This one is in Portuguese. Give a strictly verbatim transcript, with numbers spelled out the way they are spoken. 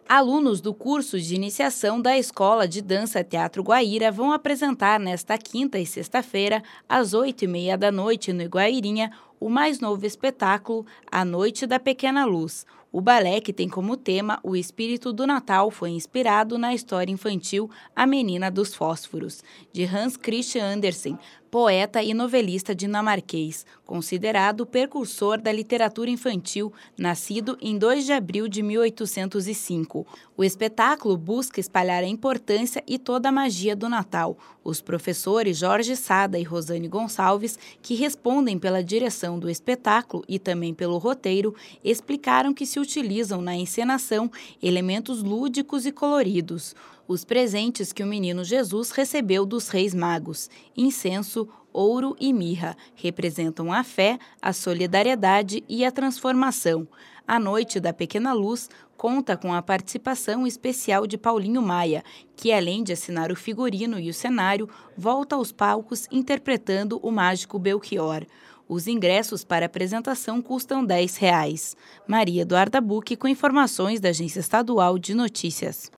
Alunos do curso de iniciação da Escola de Dança Teatro Guaíra vão apresentar nesta quinta e sexta-feira, às oito e meia da noite, no Iguairinha, o mais novo espetáculo, A Noite da Pequena Luz. O balé, que tem como tema o espírito do Natal, foi inspirado na história infantil A Menina dos Fósforos, de Hans Christian Andersen, poeta e novelista dinamarquês, considerado o precursor da literatura infantil, nascido em dois de abril de mil oitocentos e cinco. O espetáculo busca espalhar a importância e toda a magia do Natal. Os professores Jorge Sada e Rosane Gonçalves, que respondem pela direção do espetáculo e também pelo roteiro, explicaram que se utilizam na encenação elementos lúdicos e coloridos. Os presentes que o menino Jesus recebeu dos Reis Magos, incenso, ouro e mirra, representam a fé, a solidariedade e a transformação. A Noite da Pequena Luz conta com a participação especial de Paulinho Maia, que, além de assinar o figurino e o cenário, volta aos palcos interpretando o mágico Belchior. Os ingressos para a apresentação custam dez reais. Maria Eduarda Bucchi, com informações da Agência Estadual de Notícias.